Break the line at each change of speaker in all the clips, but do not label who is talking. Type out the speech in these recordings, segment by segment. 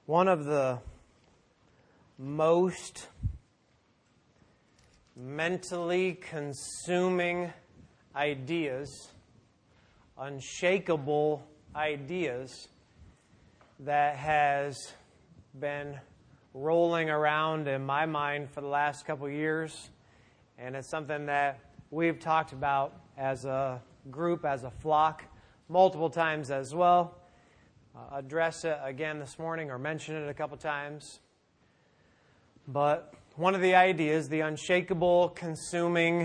One of the most mentally consuming ideas, unshakable ideas that has been rolling around in my mind for the last couple of years, and it's something that we've talked about as a group, as a flock, multiple times as well. Address it again this morning or mention it a couple times. But one of the ideas, the unshakable, consuming,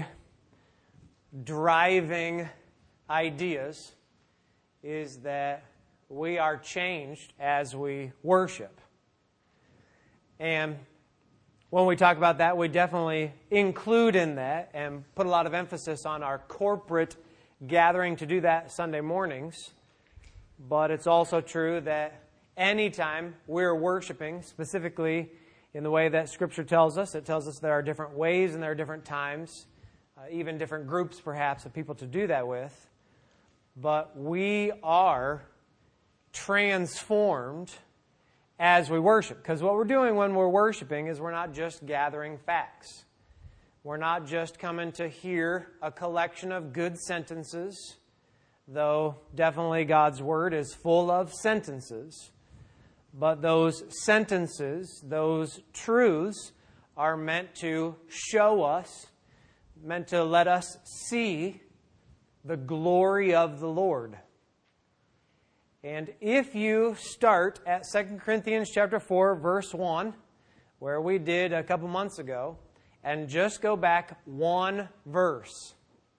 driving ideas, is that we are changed as we worship. And when we talk about that, we definitely include in that and put a lot of emphasis on our corporate gathering to do that Sunday mornings. But it's also true that anytime we're worshiping, specifically in the way that Scripture tells us, it tells us there are different ways and there are different times, even different groups perhaps of people to do that with. But we are transformed as we worship. Because what we're doing when we're worshiping is we're not just gathering facts. We're not just coming to hear a collection of good sentences, though definitely God's Word is full of sentences. But those sentences, those truths, are meant to show us, meant to let us see the glory of the Lord. And if you start at 2 Corinthians chapter 4, verse 1, where we did a couple months ago, and just go back one verse.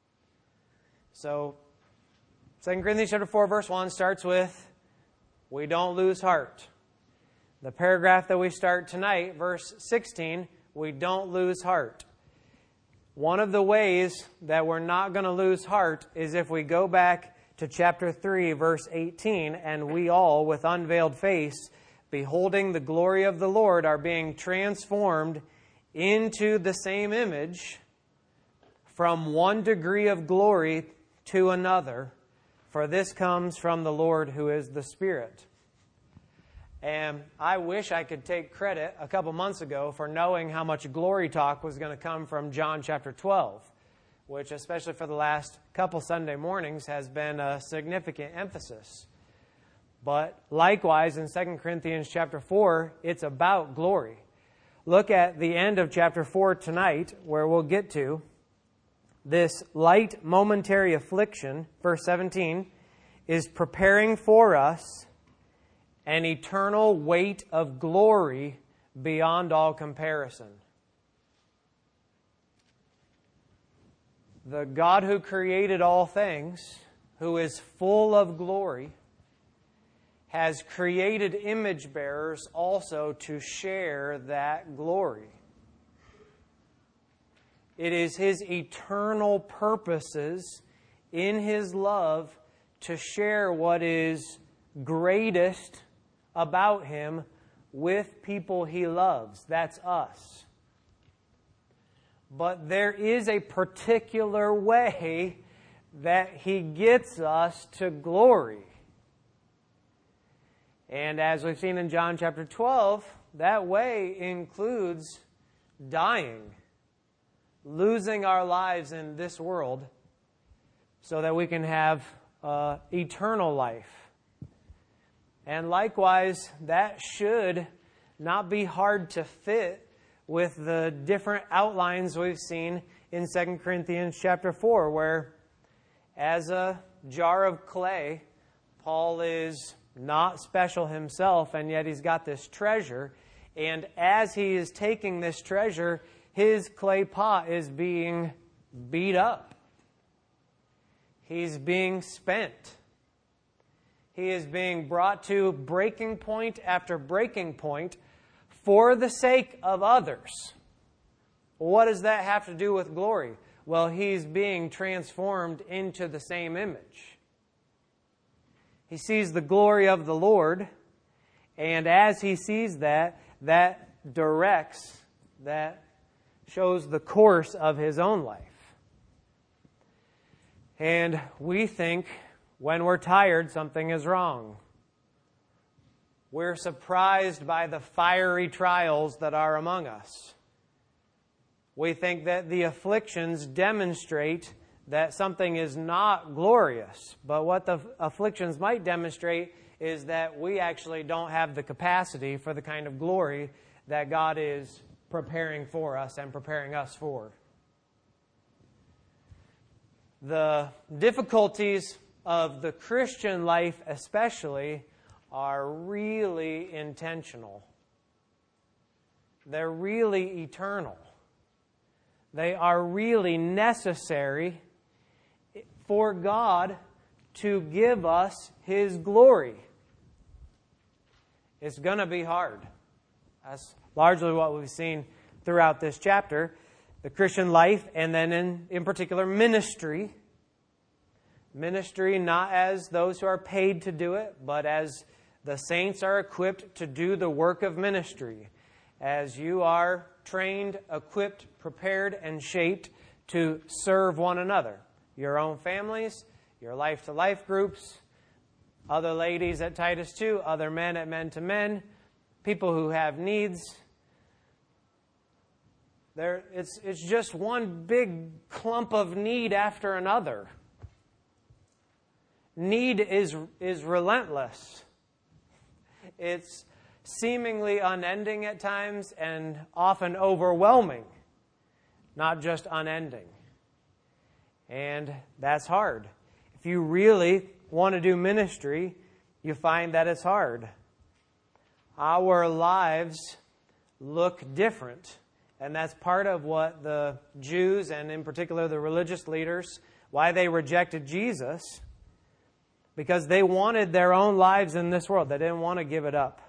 So, 2 Corinthians chapter 4, verse 1 starts with, we don't lose heart. The paragraph that we start tonight, verse 16, we don't lose heart. One of the ways that we're not going to lose heart is if we go back to chapter 3, verse 18, and we all, with unveiled face, beholding the glory of the Lord, are being transformed into the same image from one degree of glory to another. For this comes from the Lord who is the Spirit. And I wish I could take credit a couple months ago for knowing how much glory talk was going to come from John chapter 12, which especially for the last couple Sunday mornings has been a significant emphasis. But likewise in 2 Corinthians chapter 4, it's about glory. Look at the end of chapter 4 tonight, where we'll get to. This light momentary affliction, verse 17, is preparing for us an eternal weight of glory beyond all comparison. The God who created all things, who is full of glory, has created image bearers also to share that glory. It is His eternal purposes in His love to share what is greatest about Him with people He loves. That's us. But there is a particular way that He gets us to glory. And as we've seen in John chapter 12, that way includes dying, losing our lives in this world so that we can have eternal life. And likewise, that should not be hard to fit with the different outlines we've seen in 2 Corinthians chapter 4, where as a jar of clay, Paul is not special himself, and yet he's got this treasure. And as he is taking this treasure, his clay pot is being beat up. He's being spent. He is being brought to breaking point after breaking point for the sake of others. What does that have to do with glory? Well, he's being transformed into the same image. He sees the glory of the Lord, and as he sees that, that directs, that shows the course of his own life. And we think when we're tired, something is wrong. We're surprised by the fiery trials that are among us. We think that the afflictions demonstrate that something is not glorious. But what the afflictions might demonstrate is that we actually don't have the capacity for the kind of glory that God is preparing for us and preparing us for. The difficulties of the Christian life especially are really intentional. They're really eternal. They are really necessary for God to give us His glory. It's going to be hard. That's largely what we've seen throughout this chapter. The Christian life, and then in particular ministry. Ministry not as those who are paid to do it, but as the saints are equipped to do the work of ministry. As you are trained, equipped, prepared, and shaped to serve one another. Your own families, your life-to-life groups, other ladies at Titus 2, other men at Men to Men, people who have needs. It's just one big clump of need after another. Need is relentless. It's seemingly unending at times and often overwhelming, not just unending. And that's hard. If you really want to do ministry, you find that it's hard. Our lives look different. And that's part of what the Jews, and in particular the religious leaders, why they rejected Jesus. Because they wanted their own lives in this world. They didn't want to give it up.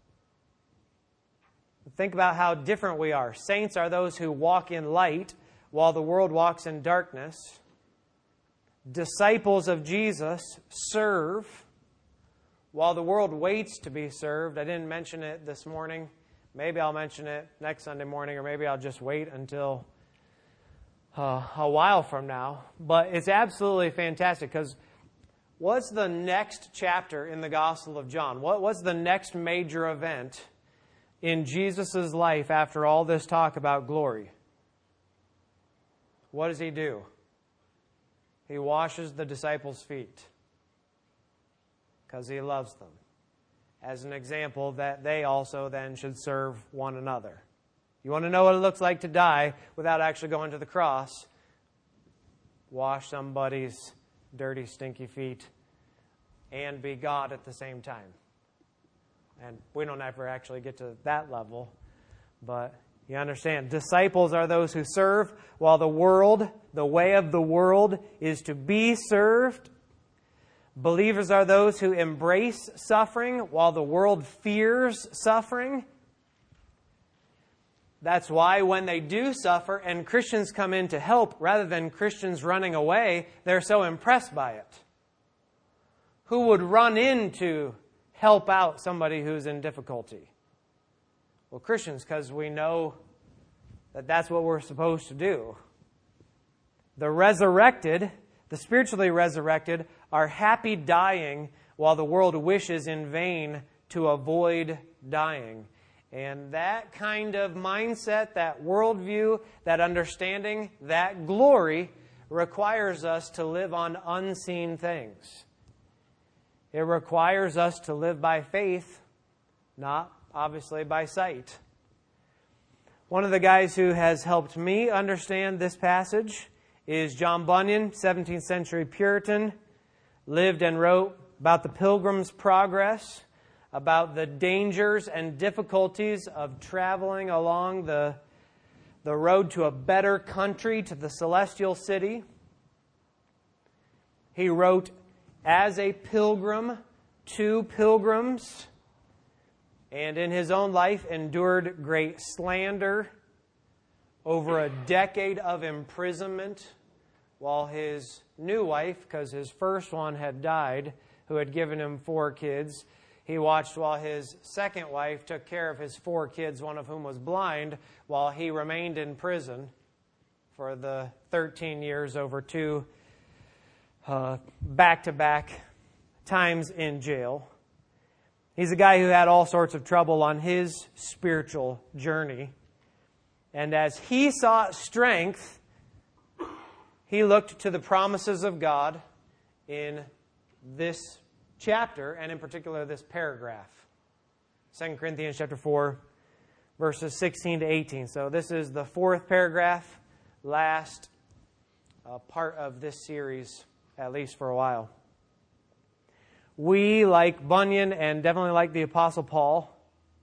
Think about how different we are. Saints are those who walk in light while the world walks in darkness. Disciples of Jesus serve while the world waits to be served. I didn't mention it this morning. Maybe I'll mention it next Sunday morning, or maybe I'll just wait until a while from now. But it's absolutely fantastic, because what's the next chapter in the Gospel of John? What's the next major event in Jesus' life after all this talk about glory? What does He do? He washes the disciples' feet because He loves them, as an example that they also then should serve one another. You want to know what it looks like to die without actually going to the cross? Wash somebody's dirty, stinky feet and be God at the same time. And we don't ever actually get to that level, but you understand. Disciples are those who serve, while the world, the way of the world, is to be served. Believers are those who embrace suffering, while the world fears suffering. That's why when they do suffer and Christians come in to help, rather than Christians running away, they're so impressed by it. Who would run in to help out somebody who's in difficulty? Well, Christians, because we know that that's what we're supposed to do. The resurrected, the spiritually resurrected, are happy dying while the world wishes in vain to avoid dying. And that kind of mindset, that worldview, that understanding, that glory requires us to live on unseen things. It requires us to live by faith, not obviously by sight. One of the guys who has helped me understand this passage is John Bunyan, 17th century Puritan, lived and wrote about the Pilgrim's Progress, about the dangers and difficulties of traveling along the road to a better country, to the celestial city. He wrote, as a pilgrim to pilgrims, and in his own life endured great slander, over a decade of imprisonment, while his new wife, because his first one had died, who had given him 4 kids, he watched while his second wife took care of his 4 kids, one of whom was blind, while he remained in prison for the 13 years over 2 back-to-back times in jail. He's a guy who had all sorts of trouble on his spiritual journey. And as he sought strength, he looked to the promises of God in this chapter, and in particular this paragraph. 2 Corinthians chapter 4, verses 16 to 18. So this is the fourth paragraph, last part of this series, at least for a while. We, like Bunyan and definitely like the Apostle Paul,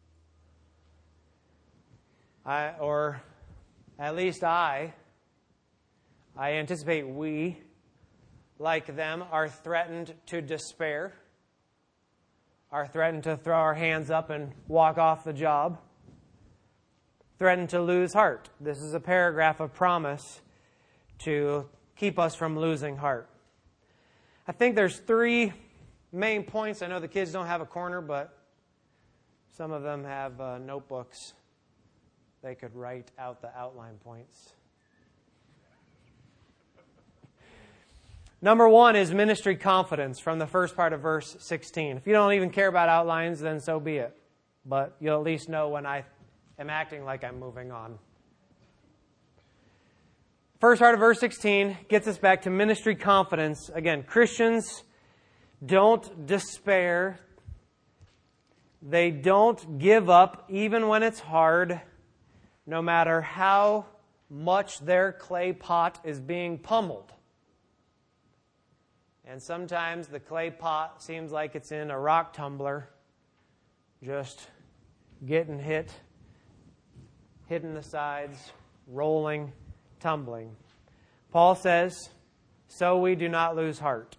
or at least I anticipate we, like them, are threatened to despair, are threatened to throw our hands up and walk off the job, threatened to lose heart. This is a paragraph of promise to keep us from losing heart. I think there's three main points. I know the kids don't have a corner, but some of them have notebooks. They could write out the outline points. Number one is ministry confidence from the first part of verse 16. If you don't even care about outlines, then so be it. But you'll at least know when I am acting like I'm moving on. First part of verse 16 gets us back to ministry confidence. Again, Christians don't despair. They don't give up even when it's hard, no matter how much their clay pot is being pummeled. And sometimes the clay pot seems like it's in a rock tumbler, just getting hit, hitting the sides, rolling, tumbling. Paul says, so we do not lose heart.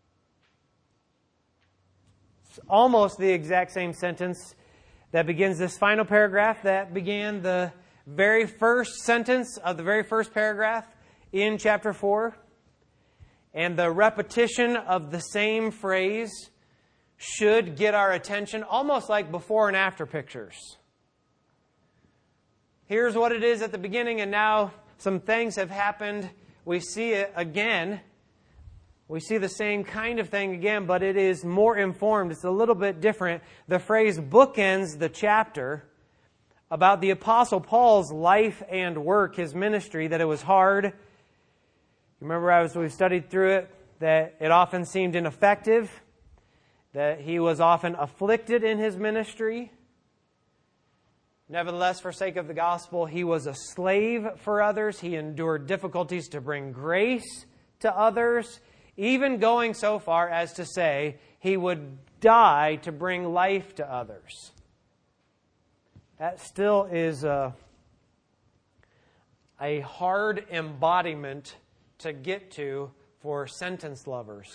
It's almost the exact same sentence that begins this final paragraph that began the very first sentence of the very first paragraph in chapter 4. And the repetition of the same phrase should get our attention, almost like before and after pictures. Here's what it is at the beginning, and now some things have happened. We see it again. We see the same kind of thing again, but it is more informed. It's a little bit different. The phrase bookends the chapter about the Apostle Paul's life and work, his ministry, that it was hard. Remember, as we studied through it, that it often seemed ineffective, that he was often afflicted in his ministry. Nevertheless, for sake of the gospel, he was a slave for others. He endured difficulties to bring grace to others, even going so far as to say he would die to bring life to others. That still is a hard embodiment to get to for sentence lovers.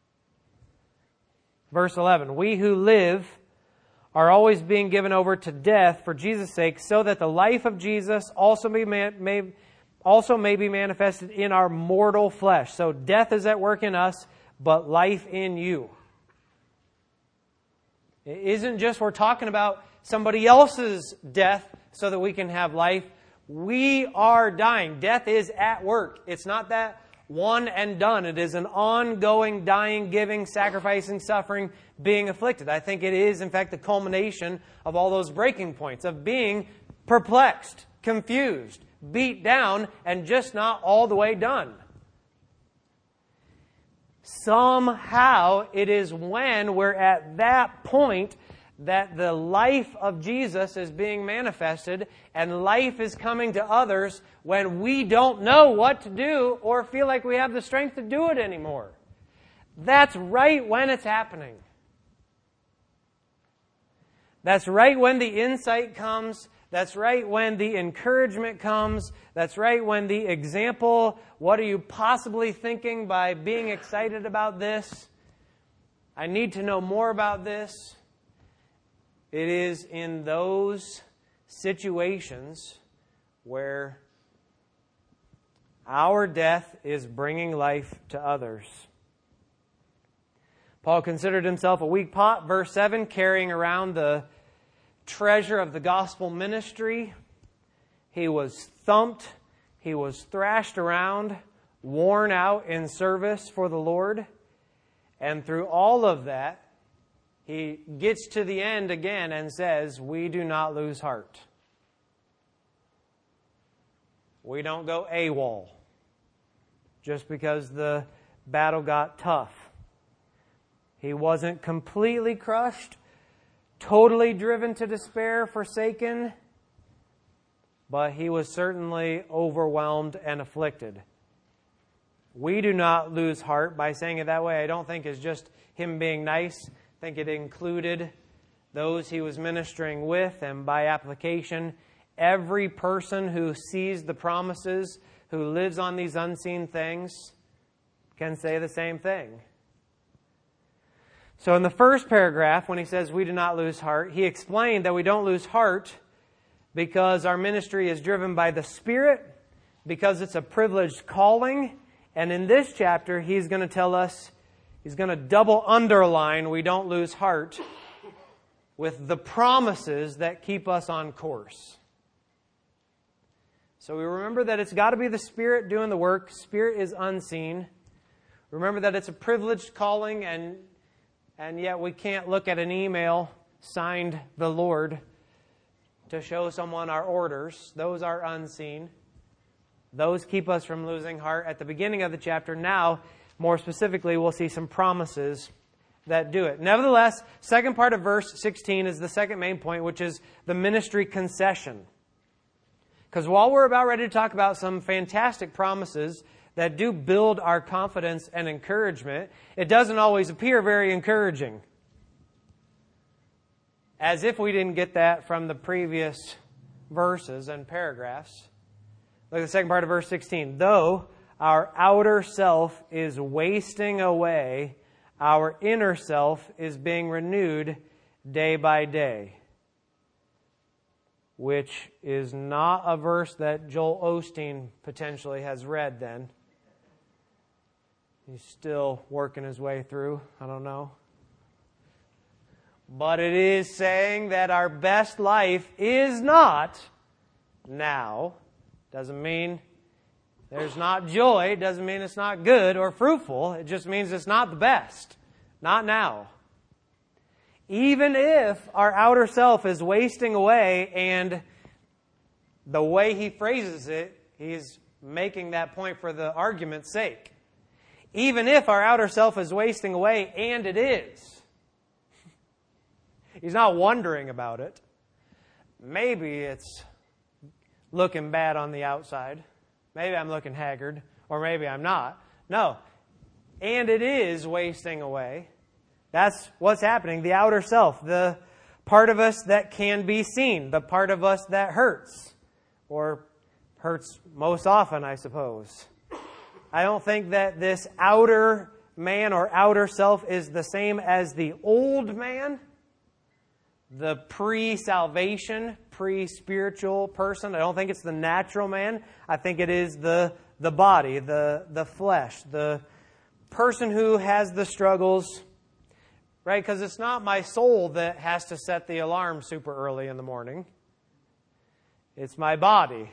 Verse 11, we who live are always being given over to death for Jesus' sake, so that the life of Jesus also may be manifested in our mortal flesh. So death is at work in us, but life in you. It isn't just we're talking about somebody else's death so that we can have life. We are dying. Death is at work. It's not that one and done. It is an ongoing dying, giving, sacrificing, suffering, being afflicted. I think it is, in fact, the culmination of all those breaking points of being perplexed, confused, beat down, and just not all the way done. Somehow it is when we're at that point that the life of Jesus is being manifested and life is coming to others when we don't know what to do or feel like we have the strength to do it anymore. That's right when it's happening. That's right when the insight comes. That's right when the encouragement comes. That's right when the example, what are you possibly thinking by being excited about this? I need to know more about this. It is in those situations where our death is bringing life to others. Paul considered himself a weak pot, verse 7, carrying around the treasure of the gospel ministry. He was thumped, he was thrashed around, worn out in service for the Lord. And through all of that, he gets to the end again and says, we do not lose heart. We don't go AWOL just because the battle got tough. He wasn't completely crushed, totally driven to despair, forsaken, but he was certainly overwhelmed and afflicted. We do not lose heart. By saying it that way, I don't think it's just him being nice. I think it included those he was ministering with, and by application, every person who sees the promises, who lives on these unseen things, can say the same thing. So in the first paragraph, when he says we do not lose heart, he explained that we don't lose heart because our ministry is driven by the Spirit, because it's a privileged calling. And in this chapter, he's going to tell us, he's going to double underline we don't lose heart with the promises that keep us on course. So we remember that it's got to be the Spirit doing the work. Spirit is unseen. Remember that it's a privileged calling, and yet we can't look at an email signed the Lord to show someone our orders. Those are unseen. Those keep us from losing heart. At the beginning of the chapter, now, more specifically, we'll see some promises that do it. Nevertheless, second part of verse 16 is the second main point, which is the ministry concession. Because while we're about ready to talk about some fantastic promises that do build our confidence and encouragement, it doesn't always appear very encouraging. As if we didn't get that from the previous verses and paragraphs. Look at the second part of verse 16. Though our outer self is wasting away, our inner self is being renewed day by day. Which is not a verse that Joel Osteen potentially has read then. He's still working his way through. I don't know. But it is saying that our best life is not now. Doesn't mean there's not joy. Doesn't mean it's not good or fruitful. It just means it's not the best. Not now. Even if our outer self is wasting away, and the way he phrases it, he's making that point for the argument's sake. Even if our outer self is wasting away, and it is. He's not wondering about it. Maybe it's looking bad on the outside. Maybe I'm looking haggard, or maybe I'm not. No. And it is wasting away. That's what's happening. The outer self, the part of us that can be seen, the part of us that hurts, or hurts most often, I suppose. I don't think that this outer man or outer self is the same as the old man, the pre-salvation, pre-spiritual person. I don't think it's the natural man. I think it is the body, the flesh, the person who has the struggles. Right? Because it's not my soul that has to set the alarm super early in the morning. It's my body.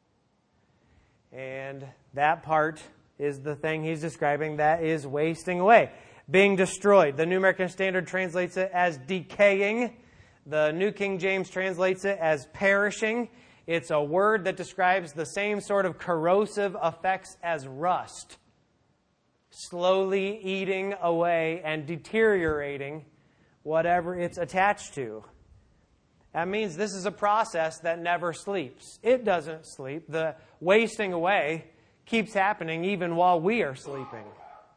And that part is the thing he's describing that is wasting away. Being destroyed. The New American Standard translates it as decaying. The New King James translates it as perishing. It's a word that describes the same sort of corrosive effects as rust. Slowly eating away and deteriorating whatever it's attached to. That means this is a process that never sleeps. It doesn't sleep. The wasting away keeps happening even while we are sleeping.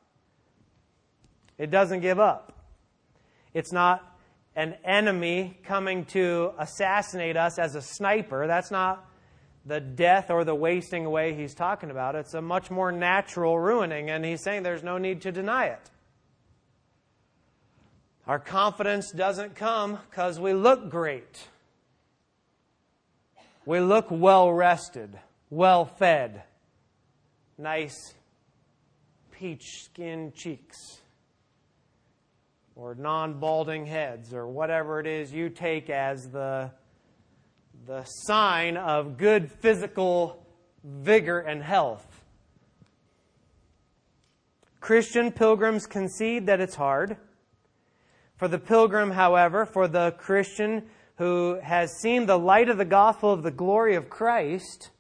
It doesn't give up. It's not an enemy coming to assassinate us as a sniper. That's not the death or the wasting away he's talking about. It's a much more natural ruining, and he's saying there's no need to deny it. Our confidence doesn't come because we look great. We look well-rested, well-fed, nice peach-skinned cheeks, or non-balding heads, or whatever it is you take as the sign of good physical vigor and health. Christian pilgrims concede that it's hard. For the pilgrim, however, for the Christian who has seen the light of the gospel of the glory of Christ,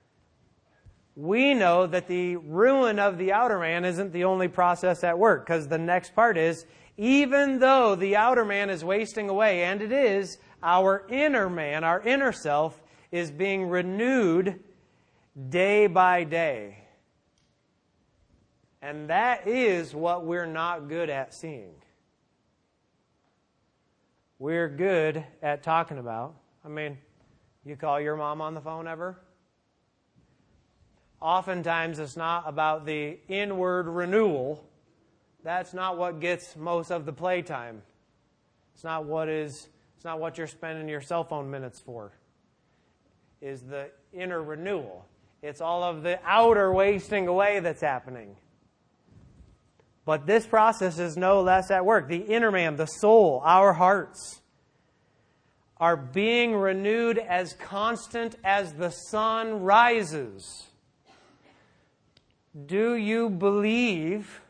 we know that the ruin of the outer man isn't the only process at work, because the next part is, even though the outer man is wasting away, and it is, our inner man, our inner self, is being renewed day by day. And that is what we're not good at seeing. We're good at talking about. I mean, you call your mom on the phone ever? Oftentimes it's not about the inward renewal. That's not what gets most of the playtime. It's not what you're spending your cell phone minutes for. Is the inner renewal. It's all of the outer wasting away that's happening. But this process is no less at work. The inner man, the soul, our hearts, are being renewed as constant as the sun rises. Do you believe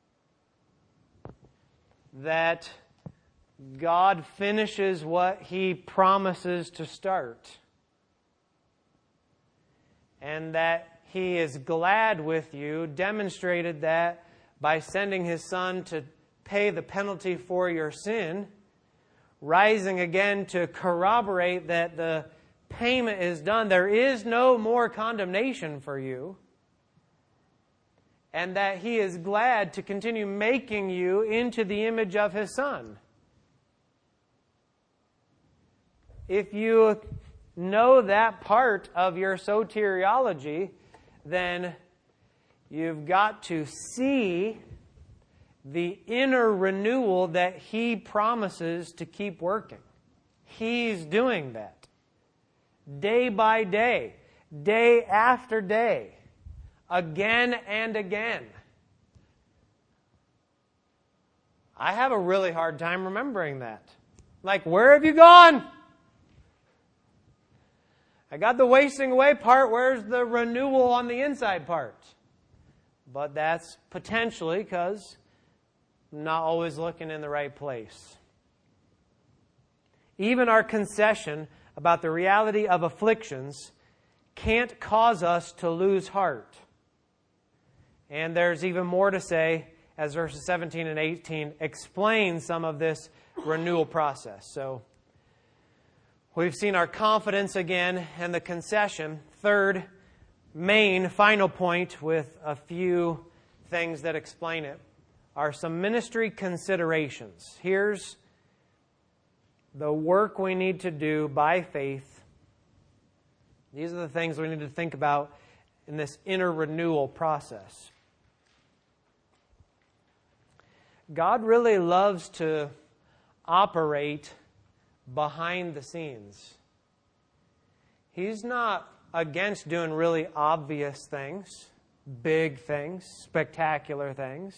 that God finishes what He promises to start? And that He is glad with you, demonstrated that by sending His Son to pay the penalty for your sin, rising again to corroborate that the payment is done. There is no more condemnation for you. And that He is glad to continue making you into the image of His Son. If you know that part of your soteriology, then you've got to see the inner renewal that He promises to keep working. He's doing that. Day by day, day after day, again and again. I have a really hard time remembering that. Like, where have you gone? I got the wasting away part. Where's the renewal on the inside part? But that's potentially because I'm not always looking in the right place. Even our concession about the reality of afflictions can't cause us to lose heart. And there's even more to say as verses 17 and 18 explain some of this renewal process. So we've seen our confidence again and the concession. Third, main, final point with a few things that explain it are some ministry considerations. Here's the work we need to do by faith. These are the things we need to think about in this inner renewal process. God really loves to operate behind the scenes. He's not against doing really obvious things, big things, spectacular things.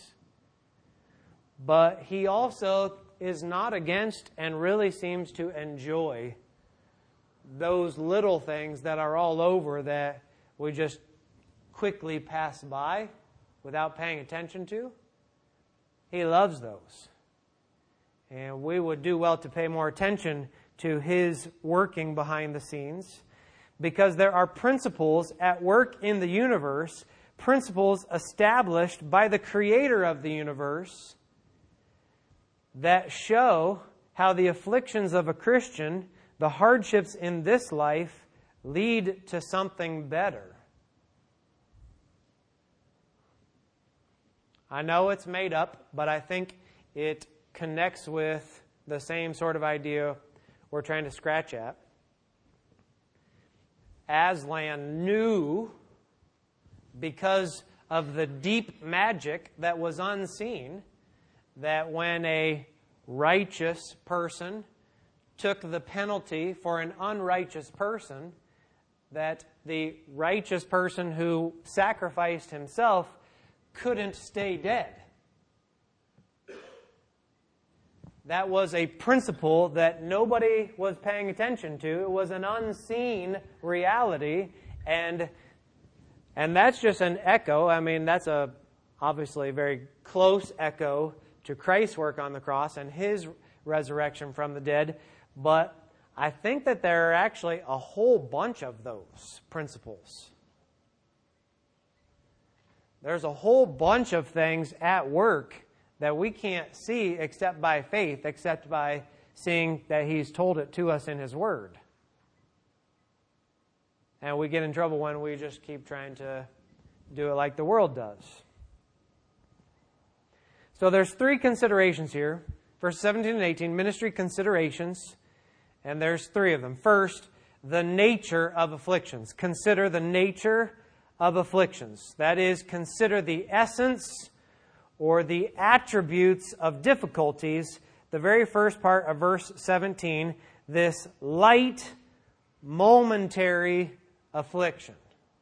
But He also is not against and really seems to enjoy those little things that are all over that we just quickly pass by without paying attention to. He loves those. And we would do well to pay more attention to His working behind the scenes, because there are principles at work in the universe, principles established by the Creator of the universe, that show how the afflictions of a Christian, the hardships in this life, lead to something better. I know it's made up, but I think it connects with the same sort of idea we're trying to scratch at. Aslan knew, because of the deep magic that was unseen, that when a righteous person took the penalty for an unrighteous person, that the righteous person who sacrificed himself couldn't stay dead. That was a principle that nobody was paying attention to. It was an unseen reality, and that's just an echo. I mean, that's obviously a very close echo to Christ's work on the cross and His resurrection from the dead. But I think that there are actually a whole bunch of those principles. There's a whole bunch of things at work that we can't see except by faith, except by seeing that He's told it to us in His Word. And we get in trouble when we just keep trying to do it like the world does. So there's 3 considerations here. Verse 17 and 18, ministry considerations. And there's 3 of them. First, the nature of afflictions. Consider the nature of afflictions. That is, consider the essence or the attributes of difficulties. The very first part of verse 17, this light, momentary affliction.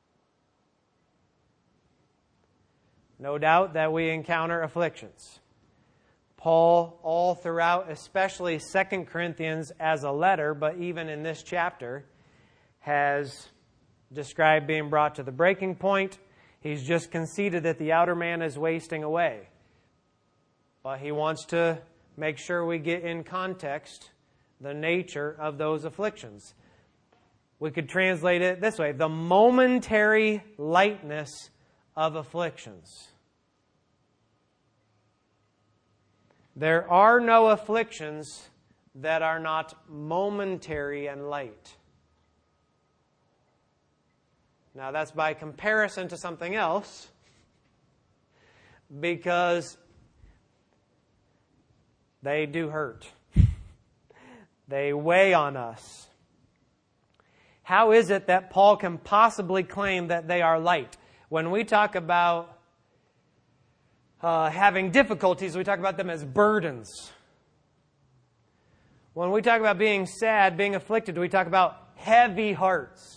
No doubt that we encounter afflictions. Paul, all throughout, especially 2 Corinthians as a letter, but even in this chapter, has described being brought to the breaking point. He's just conceded that the outer man is wasting away. But he wants to make sure we get in context the nature of those afflictions. We could translate it this way: the momentary lightness of afflictions. There are no afflictions that are not momentary and light. Now that's by comparison to something else, because they do hurt. They weigh on us. How is it that Paul can possibly claim that they are light? When we talk about having difficulties, we talk about them as burdens. When we talk about being sad, being afflicted, we talk about heavy hearts.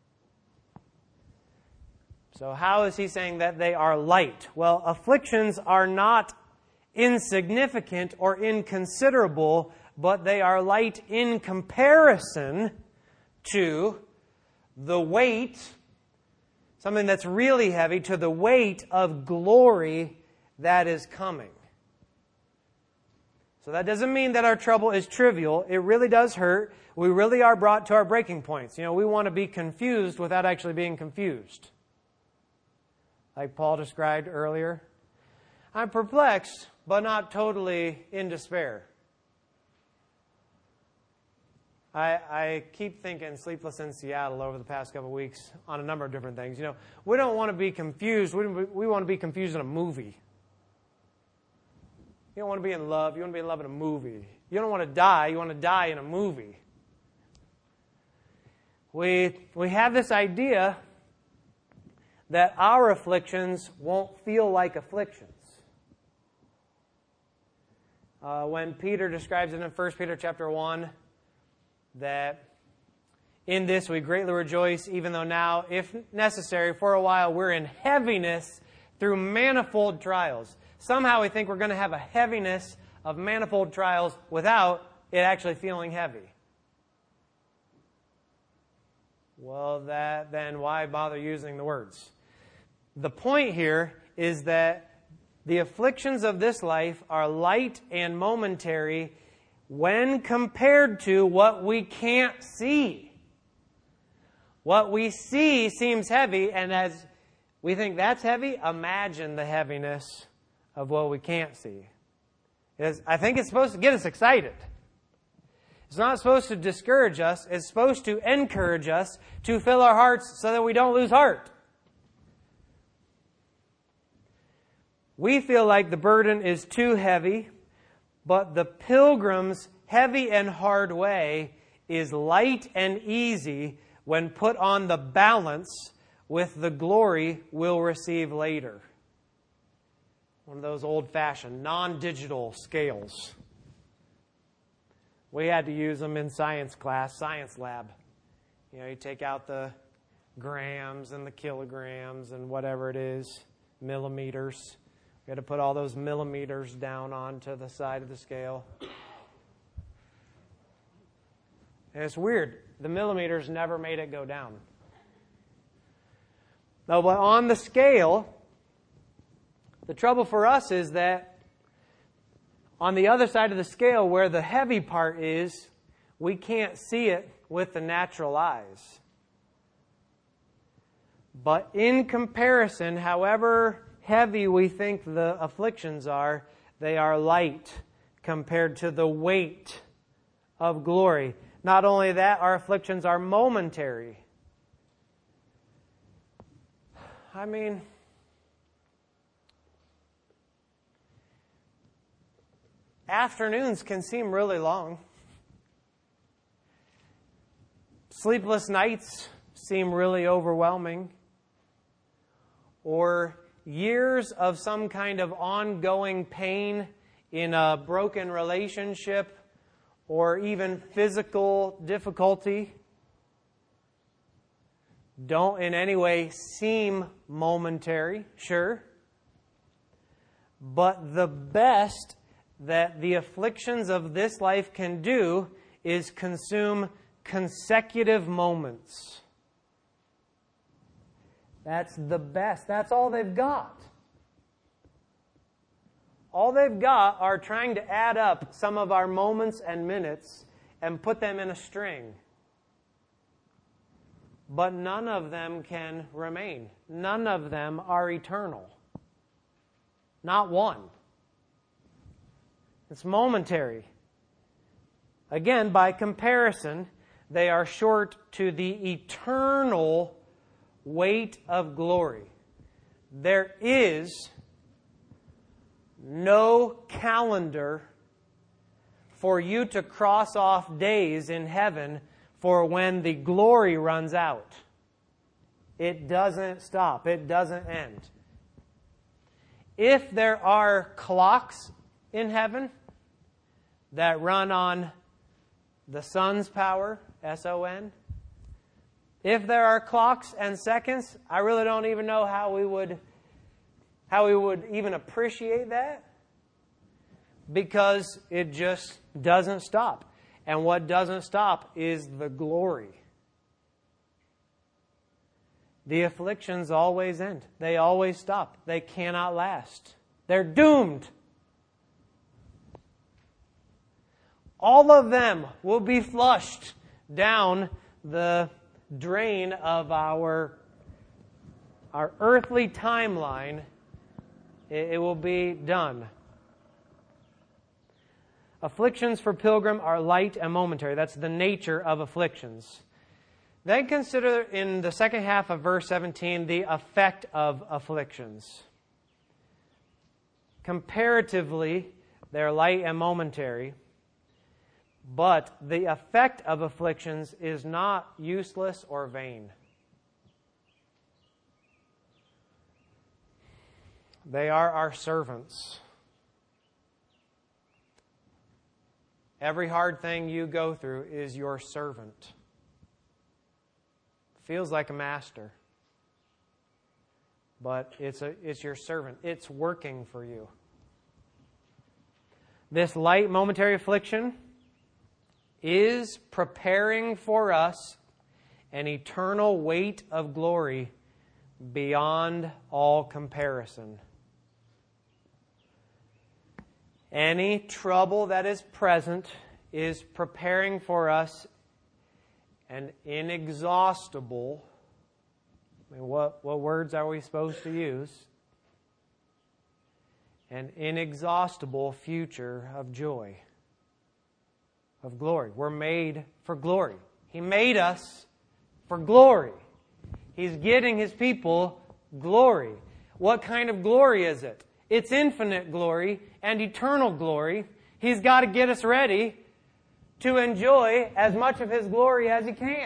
So how is he saying that they are light? Well, afflictions are not insignificant or inconsiderable, but they are light in comparison to the weight, something that's really heavy, to the weight of glory that is coming. So that doesn't mean that our trouble is trivial. It really does hurt. We really are brought to our breaking points. You know, we want to be confused without actually being confused. Like Paul described earlier. I'm perplexed, but not totally in despair. I keep thinking Sleepless in Seattle over the past couple of weeks on a number of different things. You know, we don't want to be confused. We want to be confused in a movie. You don't want to be in love. You want to be in love in a movie. You don't want to die. You want to die in a movie. We have this idea that our afflictions won't feel like afflictions. When Peter describes it in 1 Peter chapter 1, that in this we greatly rejoice, even though now, if necessary, for a while we're in heaviness through manifold trials. Somehow we think we're going to have a heaviness of manifold trials without it actually feeling heavy. Well, then why bother using the words? The point here is that the afflictions of this life are light and momentary when compared to what we can't see. What we see seems heavy, and as we think that's heavy, imagine the heaviness of what we can't see. I think it's supposed to get us excited. It's not supposed to discourage us. It's supposed to encourage us to fill our hearts so that we don't lose heart. We feel like the burden is too heavy, but the pilgrim's heavy and hard way is light and easy when put on the balance with the glory we'll receive later. One of those old-fashioned, non-digital scales. We had to use them in science class, science lab. You know, you take out the grams and the kilograms and whatever it is, millimeters. We had to put all those millimeters down onto the side of the scale. And it's weird. The millimeters never made it go down. No, but on the scale, the trouble for us is that On the other side of the scale, where the heavy part is, we can't see it with the natural eyes. But in comparison, however heavy we think the afflictions are, they are light compared to the weight of glory. Not only that, our afflictions are momentary. I mean, afternoons can seem really long. Sleepless nights seem really overwhelming. Or years of some kind of ongoing pain in a broken relationship or even physical difficulty don't in any way seem momentary, sure. But the best that the afflictions of this life can do is consume consecutive moments. That's the best. That's all they've got. All they've got are trying to add up some of our moments and minutes and put them in a string. But none of them can remain. None of them are eternal. Not one. It's momentary. Again, by comparison, they are short to the eternal weight of glory. There is no calendar for you to cross off days in heaven for when the glory runs out. It doesn't stop. It doesn't end. If there are clocks in heaven that run on the sun's power, S-O-N, if there are clocks and seconds, I really don't even know how we would even appreciate that, because it just doesn't stop. And what doesn't stop is the glory. The afflictions always end. They always stop. They cannot last. They're doomed. All of them will be flushed down the drain of our earthly timeline. It will be done. Afflictions for pilgrim are light and momentary. That's the nature of afflictions. Then consider in the second half of verse 17 the effect of afflictions. Comparatively, they're light and momentary, but the effect of afflictions is not useless or vain. They are our servants. Every hard thing you go through is your servant. Feels like a master, but it's your servant. It's working for you. This light momentary affliction is preparing for us an eternal weight of glory beyond all comparison. Any trouble that is present is preparing for us an inexhaustible, what words are we supposed to use? An inexhaustible future of joy, of glory. We're made for glory. He made us for glory. He's getting His people glory. What kind of glory is it? It's infinite glory and eternal glory. He's got to get us ready to enjoy as much of His glory as He can.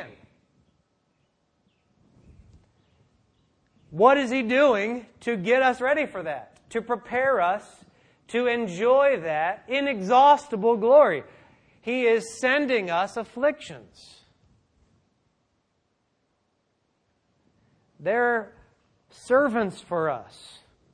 What is He doing to get us ready for that? To prepare us to enjoy that inexhaustible glory. He is sending us afflictions. They're servants for us.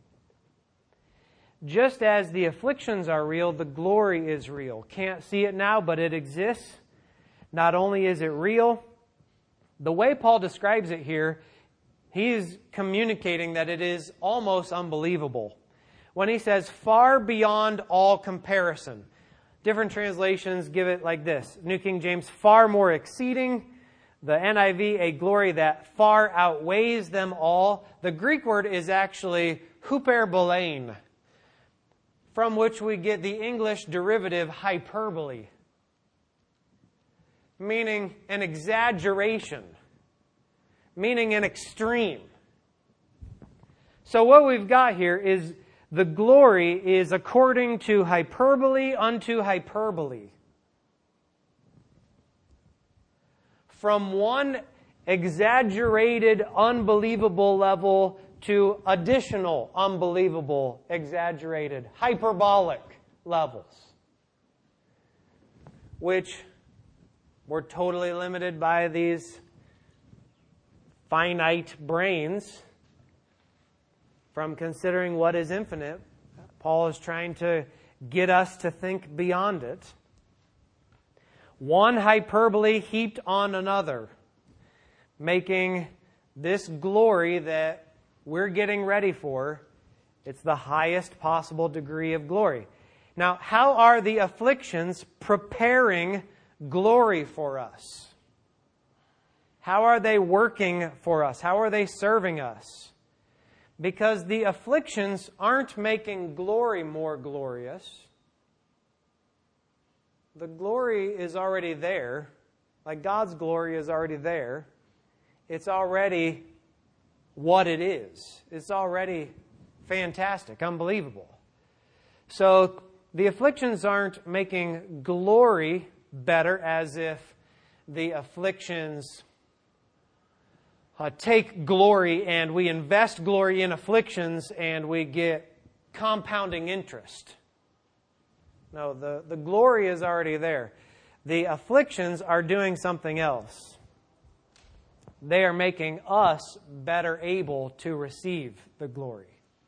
Just as the afflictions are real, the glory is real. Can't see it now, but it exists. Not only is it real, the way Paul describes it here, he is communicating that it is almost unbelievable. when he says far beyond all comparison. Different translations give it like this. New King James, far more exceeding. The NIV, a glory that far outweighs them all. The Greek word is actually hyperbolein, from which we get the English derivative hyperbole, meaning an exaggeration, meaning an extreme. So what we've got here is the glory is according to hyperbole unto hyperbole. From one exaggerated, unbelievable level to additional, unbelievable, exaggerated, hyperbolic levels, which we're totally limited by these finite brains from considering what is infinite. Paul is trying to get us to think beyond it. One hyperbole heaped on another, making this glory that we're getting ready for, it's the highest possible degree of glory. Now, how are the afflictions preparing glory for us? How are they working for us? How are they serving us? Because the afflictions aren't making glory more glorious. The glory is already there. Like God's glory is already there. It's already what it is. It's already fantastic, unbelievable. So the afflictions aren't making glory better, as if the afflictions take glory and we invest glory in afflictions and we get compounding interest. No, the glory is already there. The afflictions are doing something else. They are making us better able to receive the glory.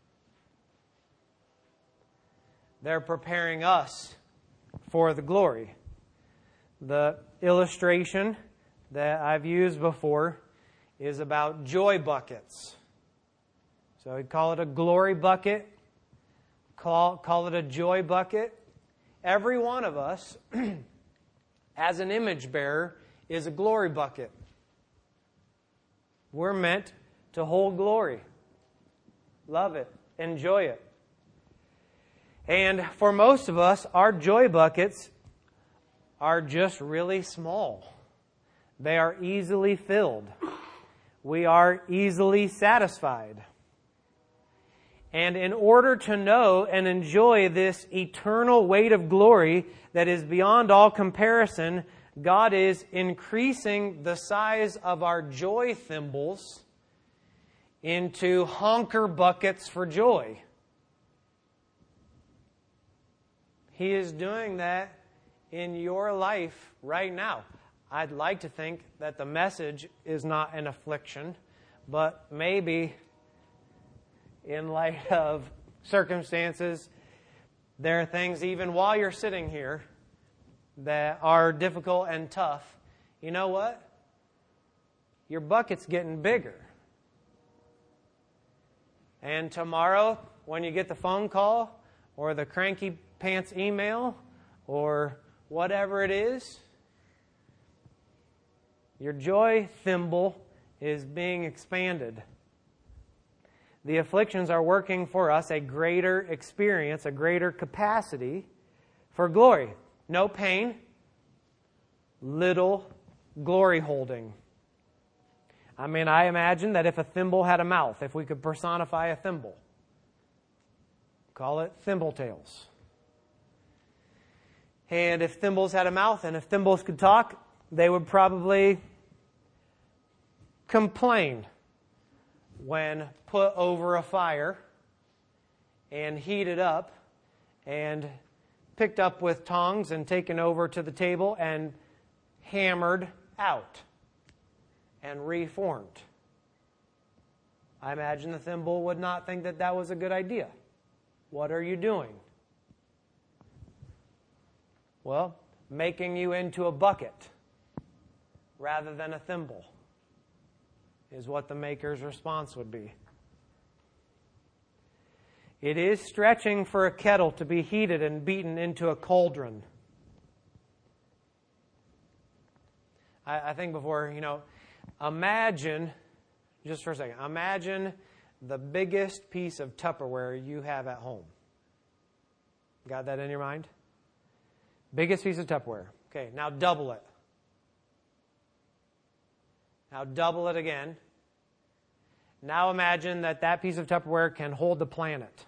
They're preparing us for the glory. The illustration that I've used before is about joy buckets. So we call it a glory bucket, call it a joy bucket. Every one of us, as an image bearer, is a glory bucket. We're meant to hold glory, love it, enjoy it. And for most of us, our joy buckets are just really small. They are easily filled. We are easily satisfied. And in order to know and enjoy this eternal weight of glory that is beyond all comparison, God is increasing the size of our joy thimbles into honker buckets for joy. He is doing that in your life right now. I'd like to think that the message is not an affliction, but maybe in light of circumstances, there are things even while you're sitting here that are difficult and tough. You know what? Your bucket's getting bigger. And tomorrow, when you get the phone call or the cranky pants email or whatever it is, your joy thimble is being expanded. The afflictions are working for us a greater experience, a greater capacity for glory. No pain, little glory holding. I mean, I imagine that if a thimble had a mouth, if we could personify a thimble, call it Thimbletails. And if thimbles had a mouth and if thimbles could talk, they would probably complain when put over a fire and heated up and picked up with tongs and taken over to the table and hammered out and reformed. I imagine the thimble would not think that that was a good idea. What are you doing? Well, making you into a bucket rather than a thimble is what the maker's response would be. It is stretching for a kettle to be heated and beaten into a cauldron. I think before, imagine, just for a second, imagine the biggest piece of Tupperware you have at home. Got that in your mind? Biggest piece of Tupperware. Okay, now double it. Now double it again. Now imagine that piece of Tupperware can hold the planet.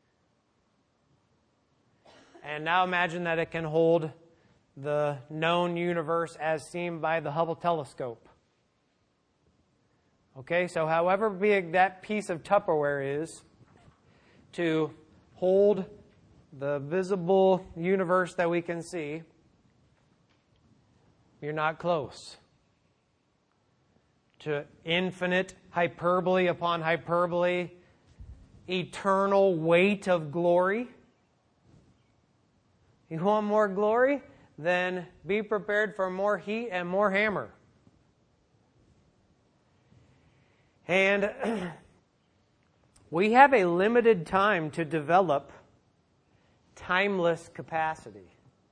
And now imagine that it can hold the known universe as seen by the Hubble telescope. Okay, so however big that piece of Tupperware is to hold the visible universe that we can see, you're not close to infinite hyperbole upon hyperbole, eternal weight of glory. You want more glory? Then be prepared for more heat and more hammer. And we have a limited time to develop timeless capacity.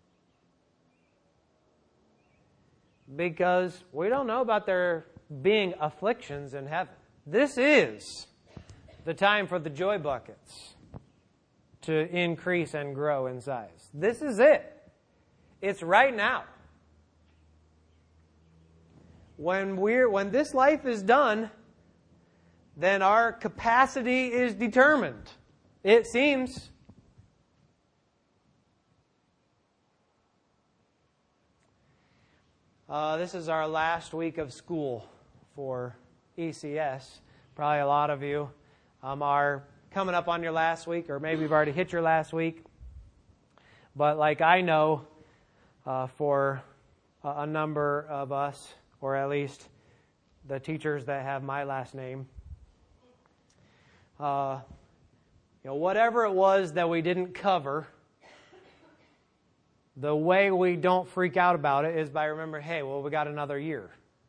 Because we don't know about there being afflictions in heaven. This is the time for the joy buckets to increase and grow in size. This is it. It's right now. When this life is done, then our capacity is determined. It seems. This is our last week of school for ECS. Probably a lot of you are coming up on your last week, or maybe you've already hit your last week. But like I know, for a number of us, or at least the teachers that have my last name, whatever it was that we didn't cover, the way we don't freak out about it is by remembering, hey, well, we got another year.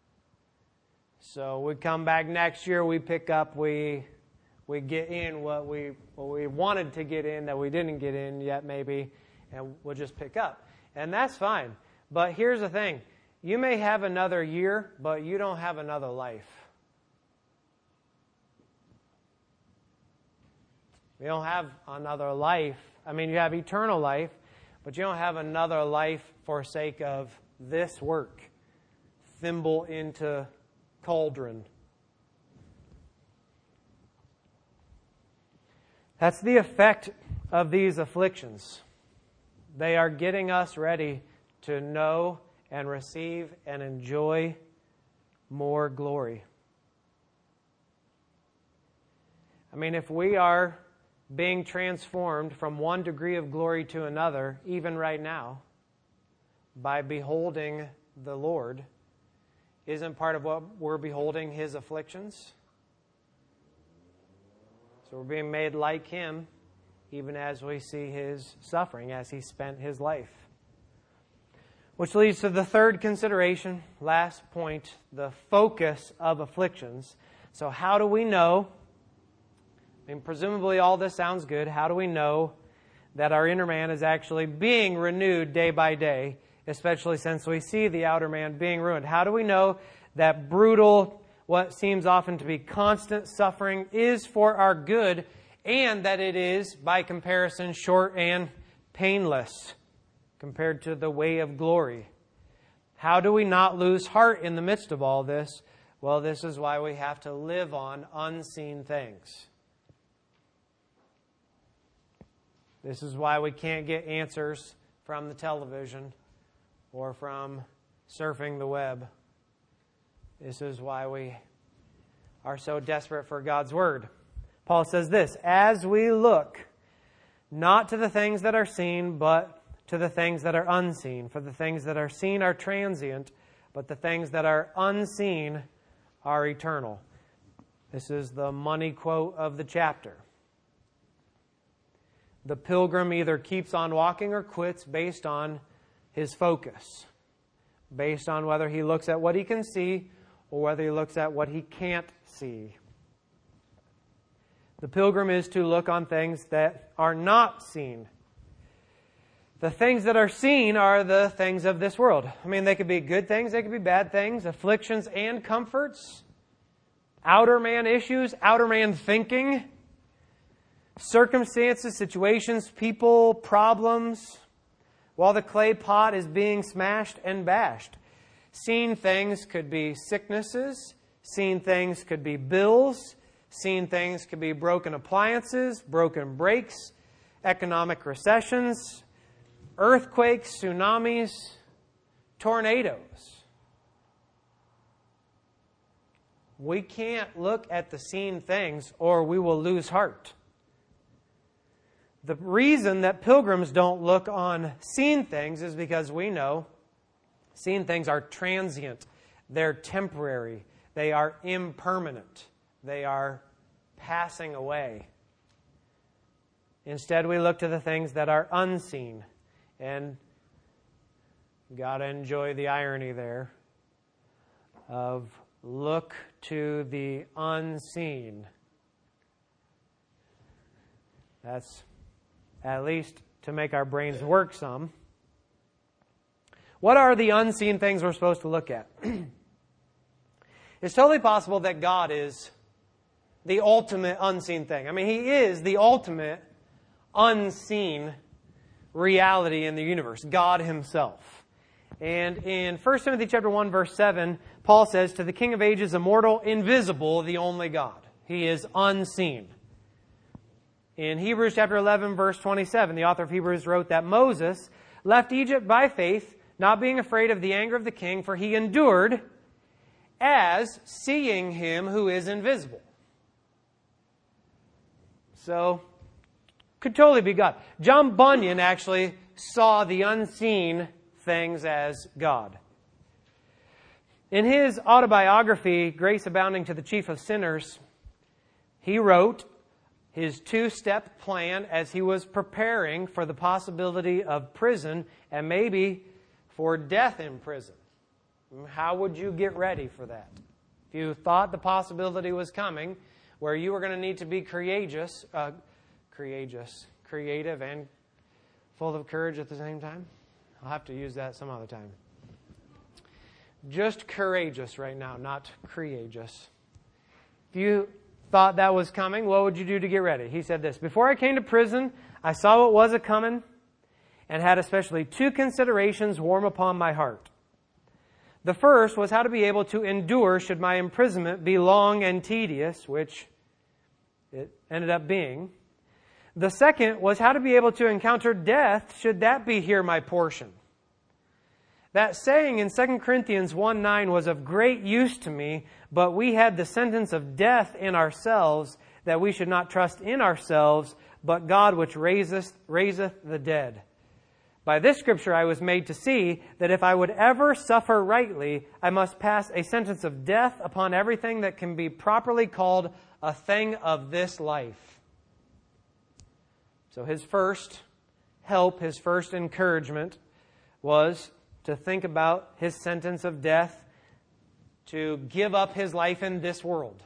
So we come back next year, we pick up, we get in what we wanted to get in that we didn't get in yet maybe, and we'll just pick up. And that's fine. But here's the thing. You may have another year, but you don't have another life. You don't have another life. I mean, you have eternal life, but you don't have another life for sake of this work. Thimble into cauldron. That's the effect of these afflictions. They are getting us ready to know and receive and enjoy more glory. I mean, if we are being transformed from one degree of glory to another, even right now, by beholding the Lord, isn't part of what we're beholding His afflictions? So we're being made like Him, even as we see His suffering, as He spent His life. Which leads to the third consideration, last point, the focus of afflictions. So how do we know, I mean, presumably all this sounds good, how do we know that our inner man is actually being renewed day by day, especially since we see the outer man being ruined? How do we know that brutal, what seems often to be constant suffering is for our good, and that it is, by comparison, short and painless compared to the way of glory? How do we not lose heart in the midst of all this? Well, this is why we have to live on unseen things. This is why we can't get answers from the television or from surfing the web. This is why we are so desperate for God's Word. Paul says this, as we look not to the things that are seen, but to the things that are unseen. For the things that are seen are transient, but the things that are unseen are eternal. This is the money quote of the chapter. The pilgrim either keeps on walking or quits based on his focus, based on whether he looks at what he can see or whether he looks at what he can't see. The pilgrim is to look on things that are not seen. The things that are seen are the things of this world. I mean, they could be good things, they could be bad things, afflictions and comforts, outer man issues, outer man thinking, circumstances, situations, people, problems, while the clay pot is being smashed and bashed. Seen things could be sicknesses, seen things could be bills, seen things could be broken appliances, broken brakes, economic recessions, earthquakes, tsunamis, tornadoes. We can't look at the seen things or we will lose heart. The reason that pilgrims don't look on seen things is because we know seen things are transient. They're temporary. They are impermanent. They are passing away. Instead, we look to the things that are unseen. And got to enjoy the irony there of look to the unseen. That's at least to make our brains work some. What are the unseen things we're supposed to look at? It's totally possible that God is the ultimate unseen thing. I mean, He is the ultimate unseen reality in the universe, God Himself. And in 1 Timothy chapter 1, verse 7, Paul says, "To the King of ages, immortal, invisible, the only God." He is unseen. In Hebrews chapter 11, verse 27, the author of Hebrews wrote that Moses left Egypt by faith, not being afraid of the anger of the king, for he endured as seeing Him who is invisible. So, could totally be God. John Bunyan actually saw the unseen things as God. In his autobiography, Grace Abounding to the Chief of Sinners, he wrote his two-step plan as he was preparing for the possibility of prison and maybe for death in prison. How would you get ready for that? If you thought the possibility was coming where you were going to need to be creative, and full of courage at the same time. I'll have to use that some other time. Just courageous right now, not courageous. If you thought that was coming, what would you do to get ready? He said this: "Before I came to prison, I saw what was a-coming and had especially two considerations warm upon my heart. The first was how to be able to endure should my imprisonment be long and tedious," which it ended up being. "The second was how to be able to encounter death should that be here my portion." That saying in 2 Corinthians 1:9 was of great use to me, but we had the sentence of death in ourselves, that we should not trust in ourselves, but God which raiseth the dead. By this scripture I was made to see that if I would ever suffer rightly, I must pass a sentence of death upon everything that can be properly called a thing of this life. So his first help, his first encouragement was to think about his sentence of death, to give up his life in this world.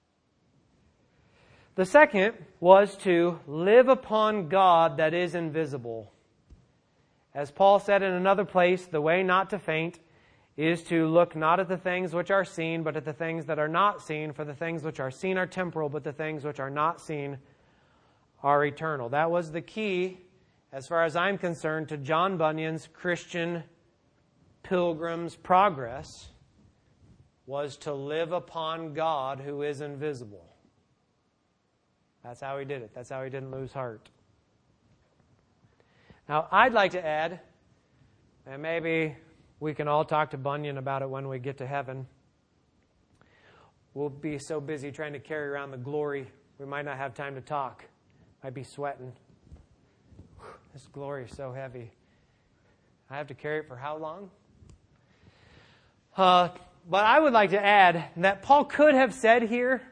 The second was to live upon God that is invisible. As Paul said in another place, the way not to faint is to look not at the things which are seen, but at the things that are not seen. For the things which are seen are temporal, but the things which are not seen are eternal. That was the key, as far as I'm concerned, to John Bunyan's Christian pilgrim's progress, was to live upon God who is invisible. That's how he did it. That's how he didn't lose heart. Now, I'd like to add, and maybe we can all talk to Bunyan about it when we get to heaven. We'll be so busy trying to carry around the glory, we might not have time to talk. Might be sweating. This glory is so heavy. I have to carry it for how long? But I would like to add that Paul could have said here,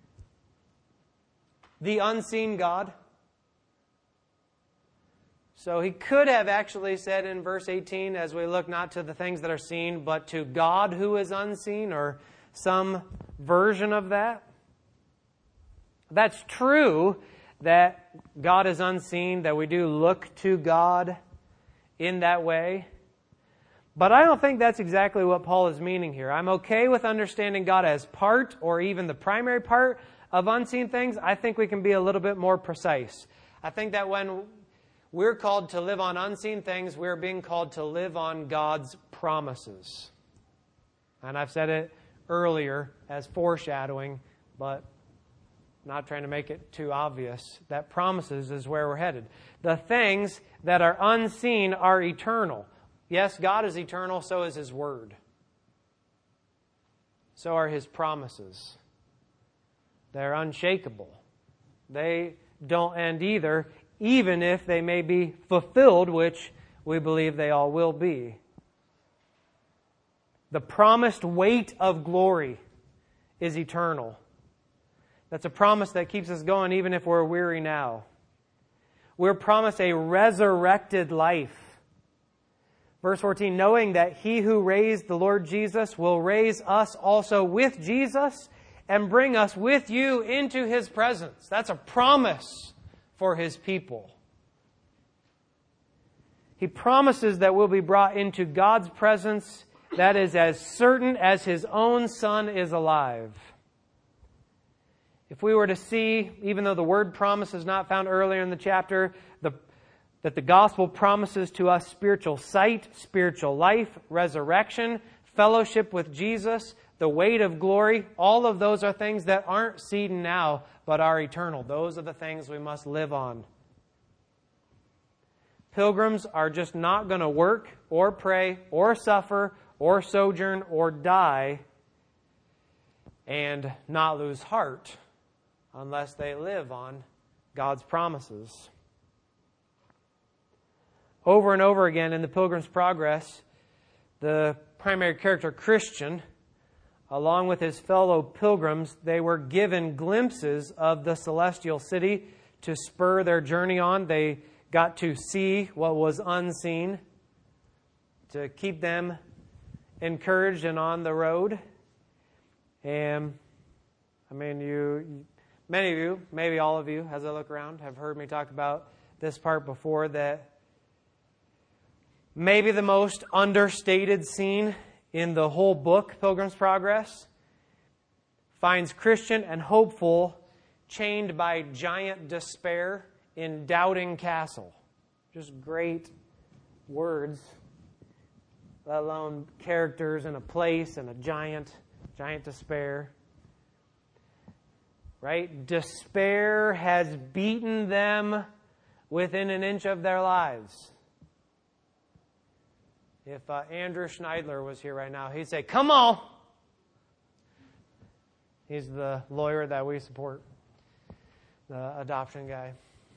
the unseen God. So he could have actually said in verse 18, as we look not to the things that are seen, but to God who is unseen, or some version of that. That's true that God is unseen, that we do look to God in that way. But I don't think that's exactly what Paul is meaning here. I'm okay with understanding God as part or even the primary part of unseen things. I think we can be a little bit more precise. I think that when we're called to live on unseen things, we're being called to live on God's promises. And I've said it earlier as foreshadowing, but not trying to make it too obvious, that promises is where we're headed. The things that are unseen are eternal. Yes, God is eternal, so is His Word. So are His promises. They're unshakable. They don't end either, even if they may be fulfilled, which we believe they all will be. The promised weight of glory is eternal. That's a promise that keeps us going even if we're weary now. We're promised a resurrected life. Verse 14, knowing that He who raised the Lord Jesus will raise us also with Jesus and bring us with you into His presence. That's a promise for His people. He promises that we'll be brought into God's presence that is as certain as His own Son is alive. If we were to see, even though the word promise is not found earlier in the chapter, that the gospel promises to us spiritual sight, spiritual life, resurrection, fellowship with Jesus, the weight of glory, all of those are things that aren't seen now, but are eternal. Those are the things we must live on. Pilgrims are just not going to work or pray or suffer or sojourn or die and not lose heart unless they live on God's promises. Over and over again in the Pilgrim's Progress, the primary character, Christian, along with his fellow pilgrims, they were given glimpses of the celestial city to spur their journey on. They got to see what was unseen, to keep them encouraged and on the road. And many of you, maybe all of you, as I look around, have heard me talk about this part before, that maybe the most understated scene in the whole book, Pilgrim's Progress, finds Christian and hopeful chained by giant despair in Doubting Castle. Just great words, let alone characters and a place and a giant despair. Right? Despair has beaten them within an inch of their lives. If Andrew Schneidler was here right now, he'd say, "Come on!" He's the lawyer that we support, the adoption guy.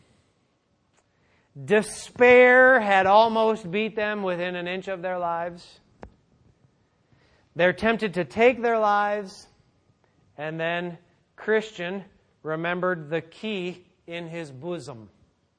Despair had almost beat them within an inch of their lives. They're tempted to take their lives, and then Christian remembered the key in his bosom.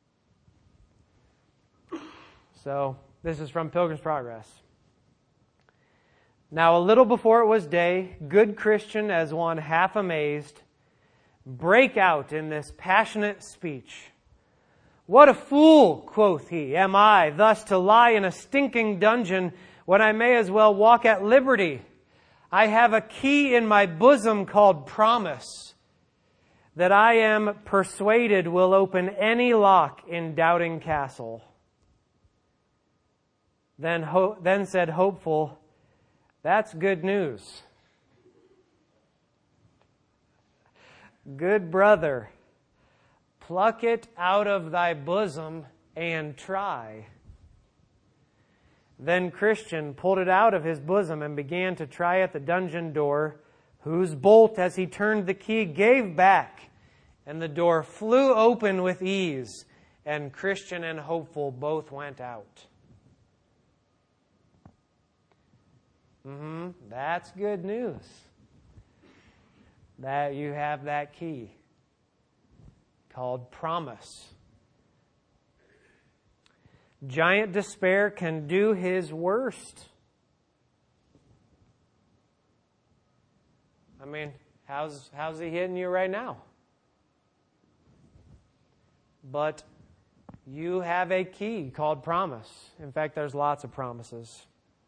So, this is from Pilgrim's Progress. Now, a little before it was day, good Christian, as one half amazed, brake out in this passionate speech. "What a fool," quoth he, "am I, thus to lie in a stinking dungeon when I may as well walk at liberty. I have a key in my bosom called promise, that I am persuaded will open any lock in Doubting Castle." Then said hopeful, "That's good news. Good brother, pluck it out of thy bosom and try." Then Christian pulled it out of his bosom and began to try at the dungeon door, whose bolt, as he turned the key, gave back, and the door flew open with ease, and Christian and hopeful both went out. That's good news. That you have that key called promise. Giant despair can do his worst. I mean, how's he hitting you right now? but you have a key called promise. In fact, there's lots of promises.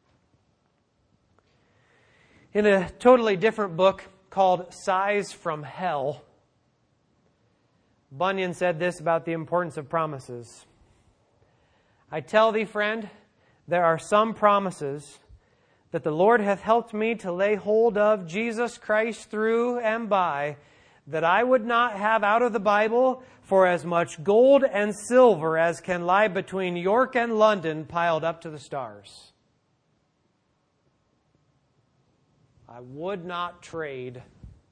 In a totally different book called Sighs from Hell, Bunyan said this about the importance of promises. I tell thee, friend, there are some promises that the Lord hath helped me to lay hold of Jesus Christ through and by, that I would not have out of the Bible for as much gold and silver as can lie between York and London piled up to the stars. I would not trade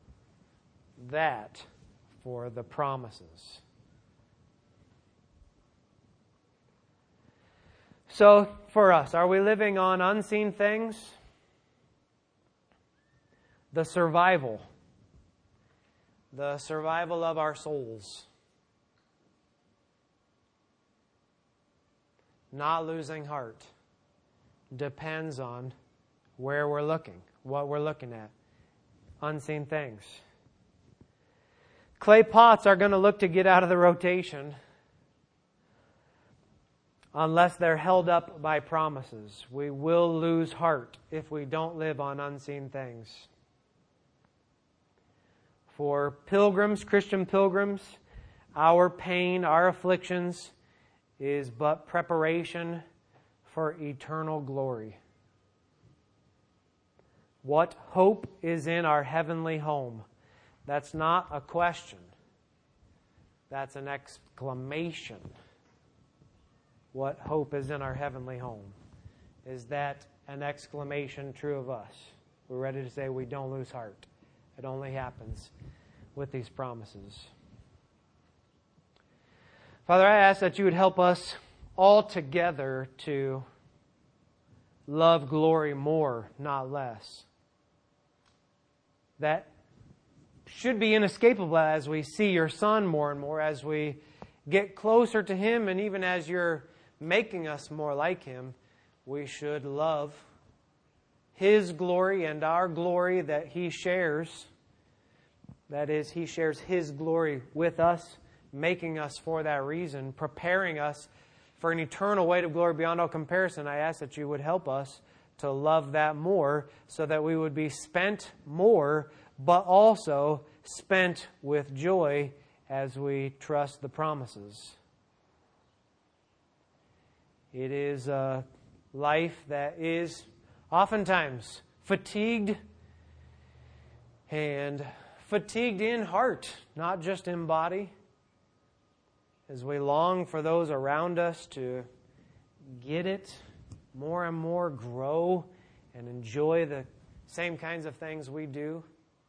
that for the promises. So, for us, are we living on unseen things? The survival of our souls. Not losing heart depends on where we're looking, what we're looking at. Unseen things. Clay pots are going to look to get out of the rotation unless they're held up by promises. We will lose heart if we don't live on unseen things. For pilgrims, Christian pilgrims, our pain, our afflictions is but preparation for eternal glory. What hope is in our heavenly home? That's not a question. That's an exclamation. What hope is in our heavenly home? Is that an exclamation true of us? We're ready to say we don't lose heart. It only happens with these promises. Father, I ask that you would help us all together to love glory more, not less. That should be inescapable as we see your Son more and more, as we get closer to Him, and even as you're making us more like Him, we should love His glory and our glory that He shares. That is, He shares His glory with us, making us for that reason, preparing us for an eternal weight of glory beyond all comparison. I ask that you would help us to love that more so that we would be spent more, but also spent with joy as we trust the promises. It is a life that is oftentimes fatigued, and fatigued in heart, not just in body, as we long for those around us to get it more and more, grow and enjoy the same kinds of things we do.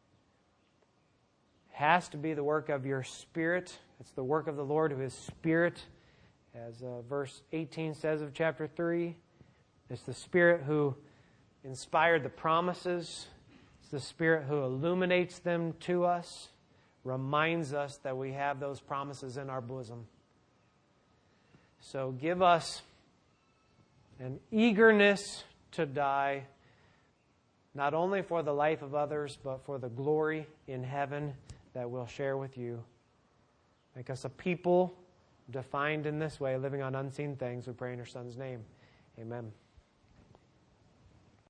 It has to be the work of your Spirit. It's the work of the Lord who is Spirit, as verse 18 says of chapter 3. It's the Spirit who inspired the promises. It's the Spirit who illuminates them to us, reminds us that we have those promises in our bosom. So give us an eagerness to die, not only for the life of others, but for the glory in heaven that we'll share with you. Make us a people defined in this way, living on unseen things. We pray in your Son's name. Amen.